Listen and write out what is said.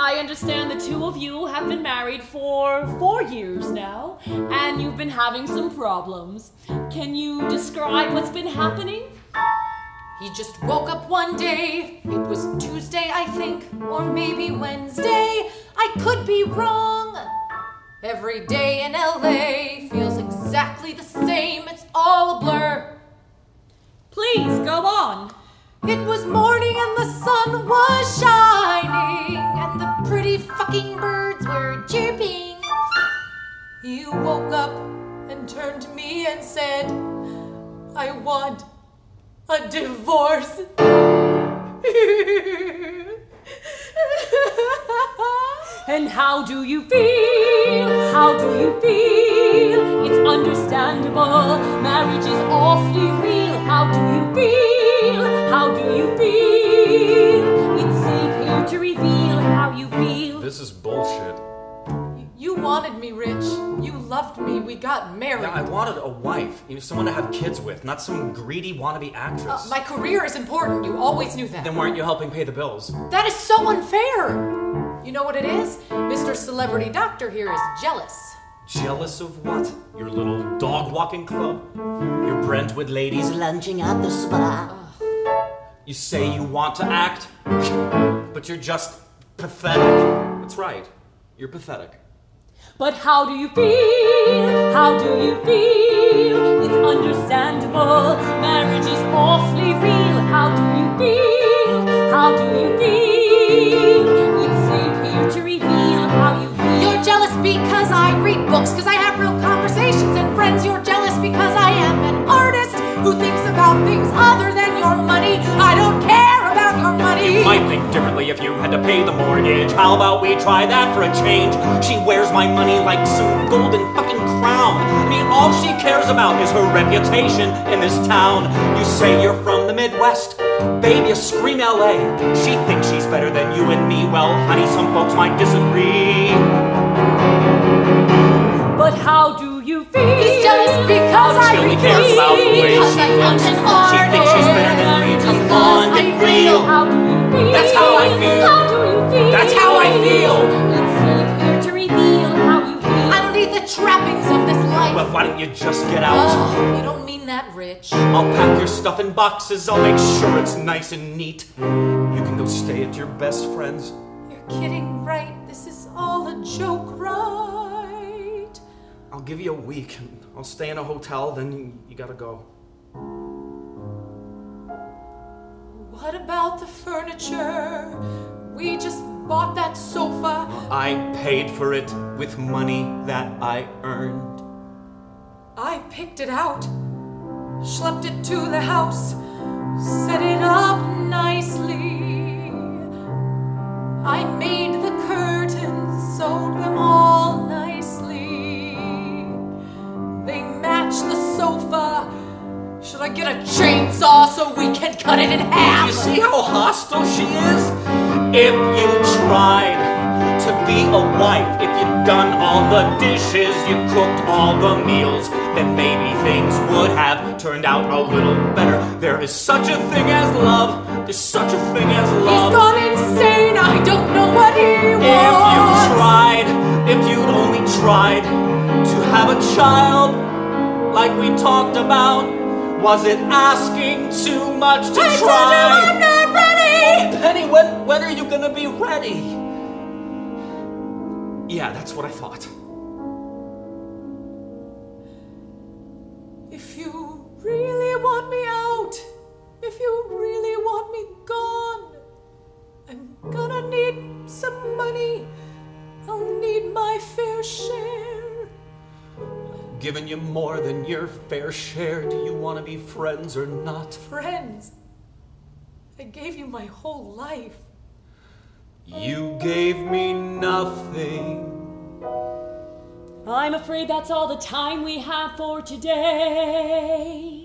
I understand the two of you have been married for 4 years now, and you've been having some problems. Can you describe what's been happening? He just woke up one day. It was Tuesday, I think, or maybe Wednesday. I could be wrong. Every day in LA feels exactly the same. It's all a blur. Please, go on. It was morning and the sun was shining, and the pretty fucking birds were chirping. He woke up and turned to me and said, I want a divorce. And how do you feel? How do you feel? It's understandable. Marriage is awfully real. How do you feel? How do you feel? It's safe here to reveal how you feel. This is bullshit. You wanted me, Rich. You loved me. We got married. Yeah, I wanted a wife. Someone to have kids with, not some greedy wannabe actress. My career is important. You always knew that. Then why aren't you helping pay the bills? That is so unfair. You know what it is? Mr. Celebrity Doctor here is jealous. Jealous of what? Your little dog-walking club? Your Brentwood ladies lunching at the spa? You say you want to act, but you're just pathetic. That's right. You're pathetic. But how do you feel? How do you feel? It's understandable. Marriage is awfully real. How do you feel? How do you feel? It's safe here to reveal how you feel. You're jealous because I read books, because I have real conversations and friends. You're jealous because I am an artist who thinks about things other than your money. I don't care about your money. You might think differently if you had to pay the mortgage. How about we try that for a change? She wears my money like some golden fucking crown. All she cares about is her reputation in this town. You say you're from the Midwest. Baby, you scream LA. She thinks she's better than you and me. Well, honey, some folks might disagree. But how do you feel? He's jealous because I really cares about the way because she I am looks. an She artist. thinks she's better than me. Come on, get real. How do you feel? That's how I feel. How do you feel? That's how I feel. It's safe here to reveal how you feel. I don't need the trappings of this life. Well, why don't you just get out? You don't mean that, Rich. I'll pack your stuff in boxes. I'll make sure it's nice and neat. You can go stay at your best friend's. You're kidding, right? This is all a joke, right? I'll give you a week. I'll stay in a hotel, then you gotta go. What about the furniture? We just bought that sofa. I paid for it with money that I earned. I picked it out, schlepped it to the house, set it up nicely. I made the curtains, sewed them all nicely. They match the sofa. Should I get a chainsaw so we can cut it in half? You see how hostile she is? If you tried to be a wife, if you'd done all the dishes, you cooked all the meals, then maybe things would have turned out a little better. There is such a thing as love. There's such a thing as love. He's gone insane. I don't know what he wants. If you'd only tried to have a child like we talked about, was it asking too much to I try? told you I'm not ready. Oh, Penny, when are you gonna be ready? Yeah, that's what I thought. If you really want me out, if you really want me gone, I'm gonna need some money. I'll need my fair share. Giving you more than your fair share. Do you want to be friends or not? Friends, I gave you my whole life. You gave me nothing. I'm afraid that's all the time we have for today.